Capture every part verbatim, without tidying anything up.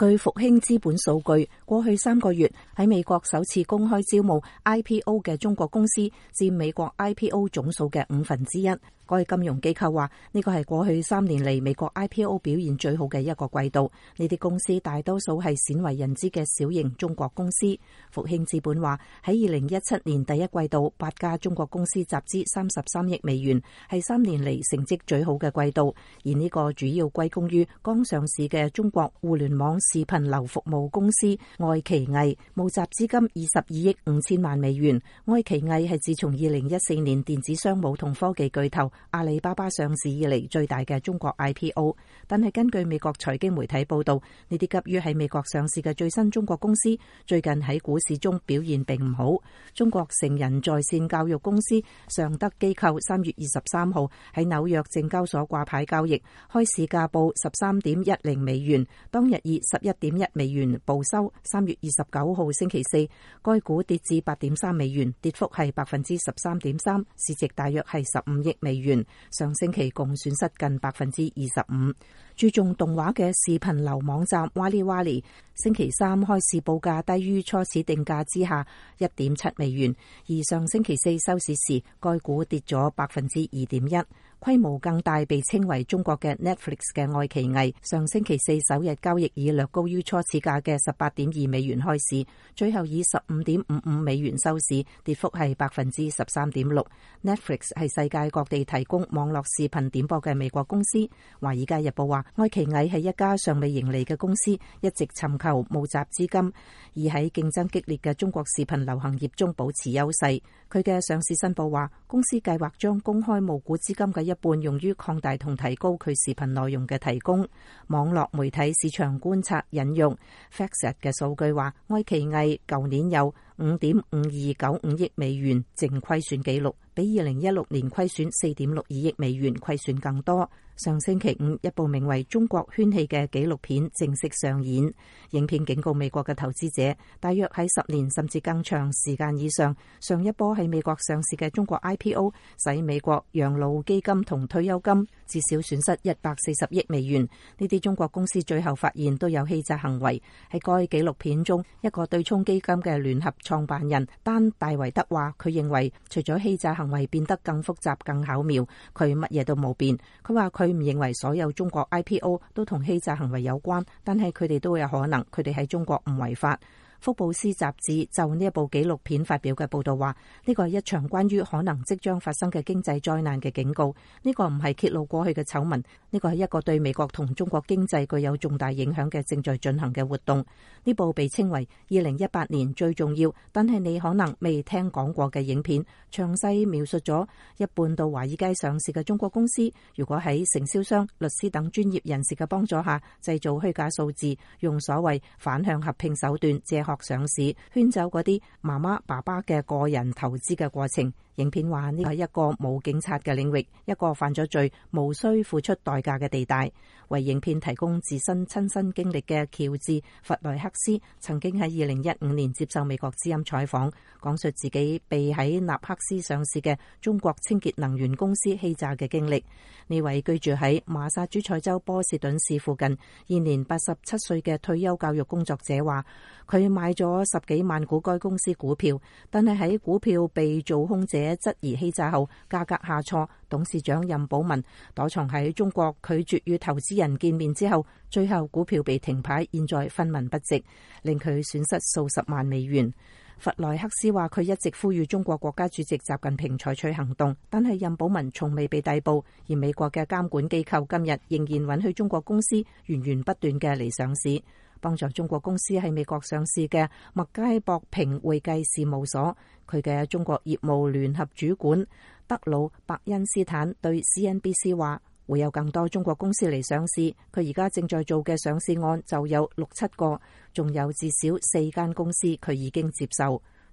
據復興資本數據，過去三個月喺美國首次公開招募 I P O 嘅中國公司佔美國 I P O 總數嘅五分之一。該金融機構話呢個係過去三年嚟美國 I P O 表現最好嘅一個季度。呢啲公司大多數係鮮為人知嘅小型中國公司。復興資本話喺二零一七年第一季度，八家中國公司集資三十三億美元，係三年嚟成績最好嘅季度。而呢個主要歸功於剛上市嘅中國互聯網視頻流服務公司愛奇藝，募集資金二十二億五千萬美元。愛奇藝係自從二零一四年電子商務同科技巨頭阿里巴巴上市以嚟最大嘅中國 I P O， 但係根據美國財經媒體報道，呢啲急於喺美國上市嘅最新中國公司最近喺股市中表現並唔好。中國成人在線教育公司尚德機構三月二十三號喺紐約證交所掛牌交易，開市價報十三點一零美元，當日以十一點一美元報收。三月二十九號星期四，該股跌至八點三美元，跌幅係百分之十三點三，市值大約係十五億美元。上星期共損失近百分之二十五。注重動畫嘅視頻流網站 Wally 星期三開市報價低於初始定價之下一點七美元，而上星期四收市時，該股跌咗百分之二點一。規模更大，被稱為中國嘅 Netflix 嘅愛奇藝，上星期四首日交易以略高於初始價嘅十八點二美元開市，最後以十五點五五美元收市，跌幅係百分之十三點六。Netflix 係世界各地提供網絡視頻點播嘅美國公司。華爾街日報話，愛奇藝係一家尚未盈利嘅公司，一直尋求募集資金，而喺競爭激烈嘅中國視頻流行業中保持優勢。佢嘅上市申報話，公司計劃將公開募股資金嘅一半用於擴大同提高佢視頻內容嘅提供。網絡媒體市場觀察引用 FactSet 嘅數據話，愛奇藝舊年有五點五二九五億美元淨虧損記錄，比二零一六年虧損四點六二億美元虧損更多。上星期五，一部名為《中國圈戲》嘅紀錄片正式上演。影片警告美國嘅投資者，大約喺十年甚至更長時間以上，上一波喺美國上市嘅中國 I P O 使美國養老基金同退休金至少損失一百四十億美元。呢啲中國公司最後發現都有欺詐行為。喺該紀錄片中，一個對沖基金嘅聯合創辦人丹戴維德話，佢認為除咗欺詐行為變得更複雜更巧妙，佢乜嘢都冇變。佢話佢唔認為所有中國 I P O 都同欺詐行為有關，但係佢哋都有可能，佢哋喺中國唔違法。福布斯雜誌就呢一部紀錄片發表嘅報道話，呢個係一場關於可能即將發生嘅經濟災難嘅警告。呢個唔係揭露過去嘅醜聞，呢個係一個對美國同中國經濟具有重大影響嘅正在進行嘅活動。呢部被稱為二零一八年最重要，但係你可能未聽講過嘅影片，詳細描述咗一半到華爾街上市嘅中國公司，如果喺承銷商、律師等專業人士嘅幫助下，製造虛假數字，用所謂反向合併手段借殼上市，圈走嗰啲媽媽爸爸嘅個人投資嘅過程。影片話呢係一個冇警察嘅領域，一個犯咗罪無需付出代價嘅地帶。為影片提供自身親身經歷嘅喬治·弗萊克斯曾經喺二零一五年接受美國之音採訪，講述自己被喺納克斯上市嘅中國清潔能源公司欺詐嘅經歷。呢位居住喺馬薩諸塞州波士頓市附近、現年八十七歲嘅退休教育工作者話，佢買咗十幾萬股該公司股票，但係喺股票被做空者質疑欺詐後，價格下挫。董事長任寶文躲藏喺中國，拒絕與投資人見面之後，最後股票被停牌，現在分文不值，令佢損失數十萬美元。弗萊克斯話，佢一直呼籲中國國家主席習近平採取行動，但係任寶文從未被逮捕，而美國嘅監管機構今日仍然允許中國公司源源不斷嘅嚟上市。幫助中國公司喺美國上市嘅麥佳博平會計事務所，佢嘅中國業務聯合主管德魯伯恩斯坦對 C N B C 話，會有更多中國公司嚟上市，佢而家正在做嘅上市案就有六七個，仲有至少四間公司佢已經接受。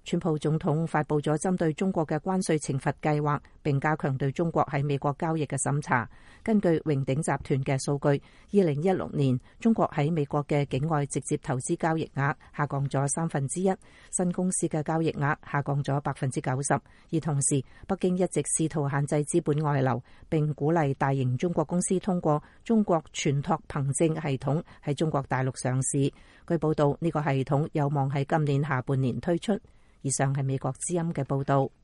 川普總統發布咗針對中國嘅關稅懲罰計劃，並加強對中國喺美國交易嘅審查。根據榮鼎集團嘅數據，二零一六年中國喺美國嘅境外直接投資交易額下降咗三分之一，新公司嘅交易額下降咗百分之九十。而同時，北京一直試圖限制資本外流，並鼓勵大型中國公司通過中國存託憑證系統喺中國大陸上市。據報道，呢個系統有望喺今年下半年推出。以上係美國之音嘅報道。